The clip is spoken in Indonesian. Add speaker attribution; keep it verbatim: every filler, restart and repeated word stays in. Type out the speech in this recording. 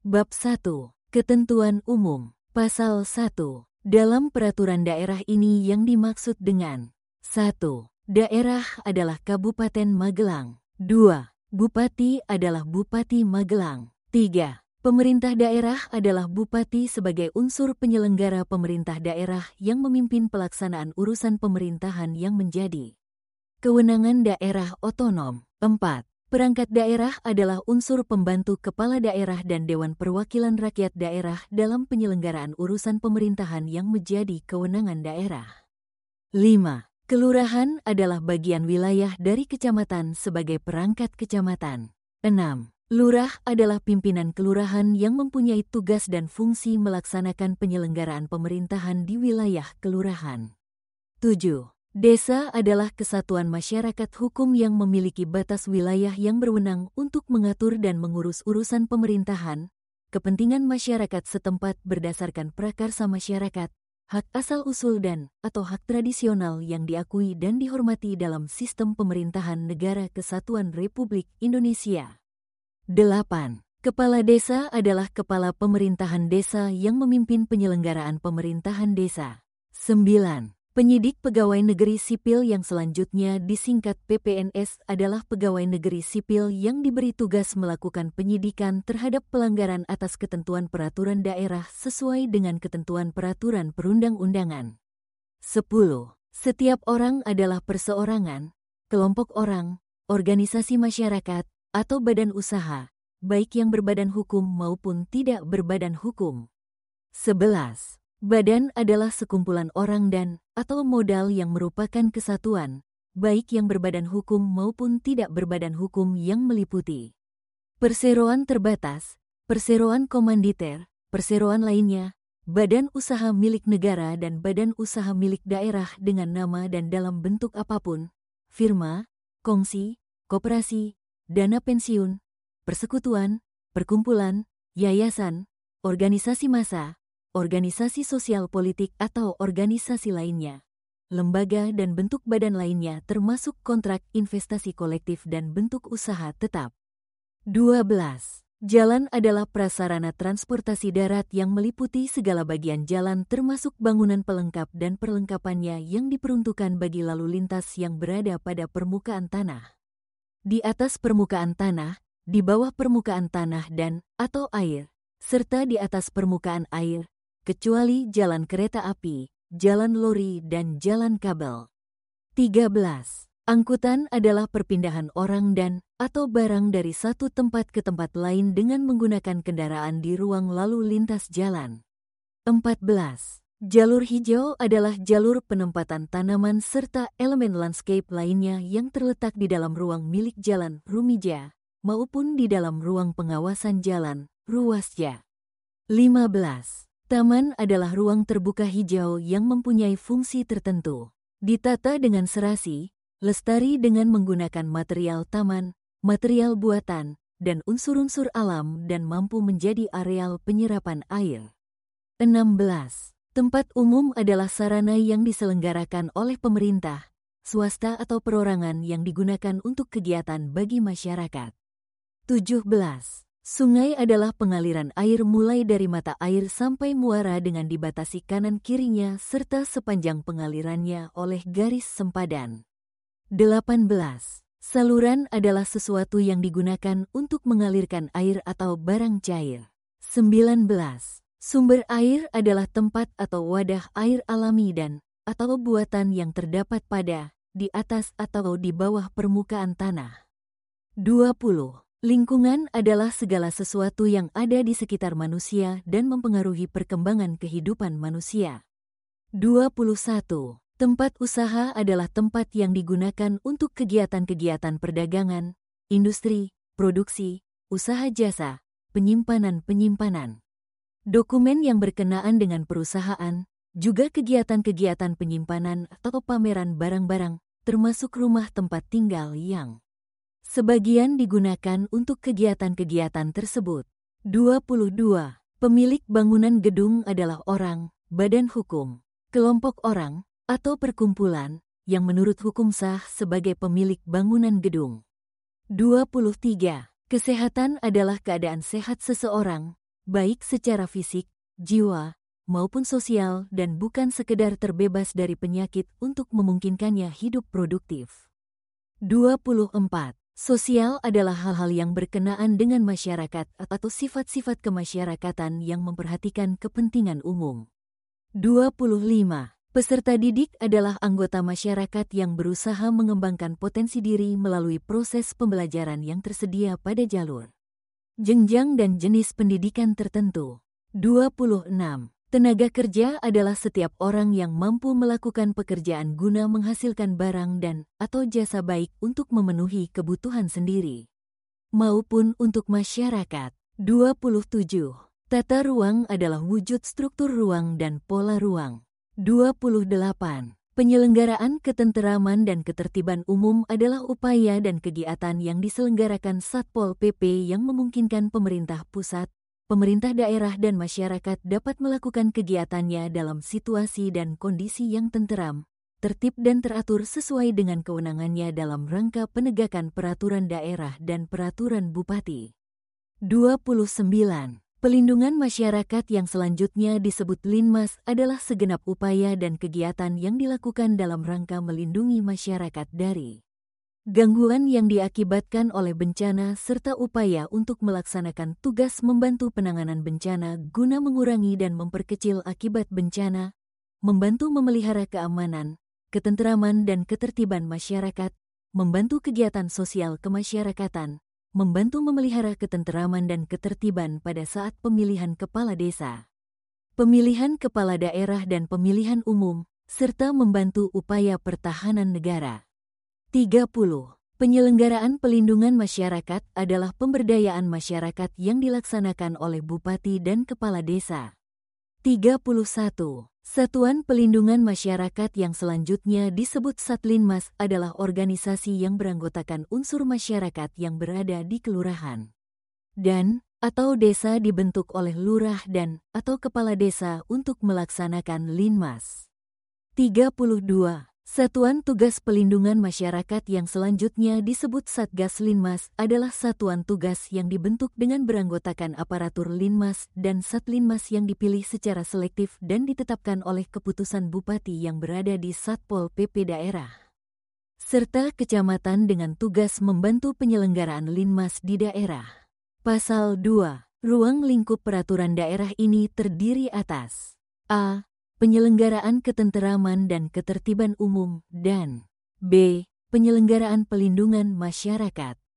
Speaker 1: Bab satu. Ketentuan Umum. Pasal satu. Dalam peraturan daerah ini yang dimaksud dengan satu. Daerah adalah Kabupaten Magelang. dua. Bupati adalah Bupati Magelang. tiga. Pemerintah daerah adalah bupati sebagai unsur penyelenggara pemerintah daerah yang memimpin pelaksanaan urusan pemerintahan yang menjadi kewenangan daerah otonom. empat. Perangkat daerah adalah unsur pembantu kepala daerah dan Dewan Perwakilan Rakyat Daerah dalam penyelenggaraan urusan pemerintahan yang menjadi kewenangan daerah. lima. Kelurahan adalah bagian wilayah dari kecamatan sebagai perangkat kecamatan. enam. Lurah adalah pimpinan kelurahan yang mempunyai tugas dan fungsi melaksanakan penyelenggaraan pemerintahan di wilayah kelurahan. tujuh. Desa adalah kesatuan masyarakat hukum yang memiliki batas wilayah yang berwenang untuk mengatur dan mengurus urusan pemerintahan, kepentingan masyarakat setempat berdasarkan prakarsa masyarakat, hak asal-usul dan atau hak tradisional yang diakui dan dihormati dalam sistem pemerintahan Negara Kesatuan Republik Indonesia. delapan. Kepala desa adalah kepala pemerintahan desa yang memimpin penyelenggaraan pemerintahan desa. sembilan. Penyidik pegawai negeri sipil yang selanjutnya disingkat P P N S adalah pegawai negeri sipil yang diberi tugas melakukan penyidikan terhadap pelanggaran atas ketentuan peraturan daerah sesuai dengan ketentuan peraturan perundang-undangan. sepuluh. Setiap orang adalah perseorangan, kelompok orang, organisasi masyarakat, atau badan usaha, baik yang berbadan hukum maupun tidak berbadan hukum. sebelas. Badan adalah sekumpulan orang dan atau modal yang merupakan kesatuan, baik yang berbadan hukum maupun tidak berbadan hukum yang meliputi perseroan terbatas, perseroan komanditer, perseroan lainnya, badan usaha milik negara dan badan usaha milik daerah dengan nama dan dalam bentuk apapun, firma, kongsi, koperasi, dana pensiun, persekutuan, perkumpulan, yayasan, organisasi massa, organisasi sosial politik atau organisasi lainnya, lembaga dan bentuk badan lainnya termasuk kontrak investasi kolektif dan bentuk usaha tetap. dua belas. Jalan adalah prasarana transportasi darat yang meliputi segala bagian jalan termasuk bangunan pelengkap dan perlengkapannya yang diperuntukkan bagi lalu lintas yang berada pada permukaan tanah, di atas permukaan tanah, di bawah permukaan tanah dan atau air, serta di atas permukaan air, kecuali jalan kereta api, jalan lori, dan jalan kabel. tiga belas. Angkutan adalah perpindahan orang dan atau barang dari satu tempat ke tempat lain dengan menggunakan kendaraan di ruang lalu lintas jalan. empat belas. Jalur hijau adalah jalur penempatan tanaman serta elemen landscape lainnya yang terletak di dalam ruang milik jalan Rumija maupun di dalam ruang pengawasan jalan Ruasja. lima belas. Taman adalah ruang terbuka hijau yang mempunyai fungsi tertentu, ditata dengan serasi, lestari dengan menggunakan material taman, material buatan, dan unsur-unsur alam dan mampu menjadi areal penyerapan air. enam belas. Tempat umum adalah sarana yang diselenggarakan oleh pemerintah, swasta atau perorangan yang digunakan untuk kegiatan bagi masyarakat. tujuh belas. Sungai adalah pengaliran air mulai dari mata air sampai muara dengan dibatasi kanan-kirinya serta sepanjang pengalirannya oleh garis sempadan. delapan belas. Saluran adalah sesuatu yang digunakan untuk mengalirkan air atau barang cair. sembilan belas. Sumber air adalah tempat atau wadah air alami dan atau buatan yang terdapat pada, di atas atau di bawah permukaan tanah. dua puluh. Lingkungan adalah segala sesuatu yang ada di sekitar manusia dan mempengaruhi perkembangan kehidupan manusia. dua puluh satu. Tempat usaha adalah tempat yang digunakan untuk kegiatan-kegiatan perdagangan, industri, produksi, usaha jasa, penyimpanan-penyimpanan. Dokumen yang berkenaan dengan perusahaan, juga kegiatan-kegiatan penyimpanan atau pameran barang-barang, termasuk rumah tempat tinggal yang sebagian digunakan untuk kegiatan-kegiatan tersebut. dua puluh dua. Pemilik bangunan gedung adalah orang, badan hukum, kelompok orang, atau perkumpulan yang menurut hukum sah sebagai pemilik bangunan gedung. dua puluh tiga. Kesehatan adalah keadaan sehat seseorang, baik secara fisik, jiwa, maupun sosial dan bukan sekedar terbebas dari penyakit untuk memungkinkannya hidup produktif. dua puluh empat. Sosial adalah hal-hal yang berkenaan dengan masyarakat atau sifat-sifat kemasyarakatan yang memperhatikan kepentingan umum. dua puluh lima. Peserta didik adalah anggota masyarakat yang berusaha mengembangkan potensi diri melalui proses pembelajaran yang tersedia pada jalur, jenjang dan jenis pendidikan tertentu. dua puluh enam. Tenaga kerja adalah setiap orang yang mampu melakukan pekerjaan guna menghasilkan barang dan atau jasa baik untuk memenuhi kebutuhan sendiri maupun untuk masyarakat. dua puluh tujuh. Tata ruang adalah wujud struktur ruang dan pola ruang. dua puluh delapan. Penyelenggaraan ketenteraman dan ketertiban umum adalah upaya dan kegiatan yang diselenggarakan Satpol P P yang memungkinkan pemerintah pusat, pemerintah daerah dan masyarakat dapat melakukan kegiatannya dalam situasi dan kondisi yang tenteram, tertib dan teratur sesuai dengan kewenangannya dalam rangka penegakan peraturan daerah dan peraturan bupati. dua puluh sembilan. Pelindungan masyarakat yang selanjutnya disebut Linmas adalah segenap upaya dan kegiatan yang dilakukan dalam rangka melindungi masyarakat dari gangguan yang diakibatkan oleh bencana serta upaya untuk melaksanakan tugas membantu penanganan bencana guna mengurangi dan memperkecil akibat bencana, membantu memelihara keamanan, ketenteraman dan ketertiban masyarakat, membantu kegiatan sosial kemasyarakatan, membantu memelihara ketenteraman dan ketertiban pada saat pemilihan kepala desa, pemilihan kepala daerah dan pemilihan umum, serta membantu upaya pertahanan negara. tiga puluh. Penyelenggaraan pelindungan masyarakat adalah pemberdayaan masyarakat yang dilaksanakan oleh bupati dan kepala desa. tiga puluh satu. Satuan Pelindungan Masyarakat yang selanjutnya disebut Satlinmas adalah organisasi yang beranggotakan unsur masyarakat yang berada di kelurahan dan atau desa dibentuk oleh lurah dan atau kepala desa untuk melaksanakan Linmas. tiga puluh dua. Satuan Tugas Pelindungan Masyarakat yang selanjutnya disebut Satgas Linmas adalah satuan tugas yang dibentuk dengan beranggotakan aparatur Linmas dan Satlinmas yang dipilih secara selektif dan ditetapkan oleh keputusan bupati yang berada di Satpol P P daerah, serta kecamatan dengan tugas membantu penyelenggaraan Linmas di daerah. Pasal dua. Ruang lingkup peraturan daerah ini terdiri atas A. Penyelenggaraan ketenteraman dan ketertiban umum dan B. Penyelenggaraan pelindungan masyarakat.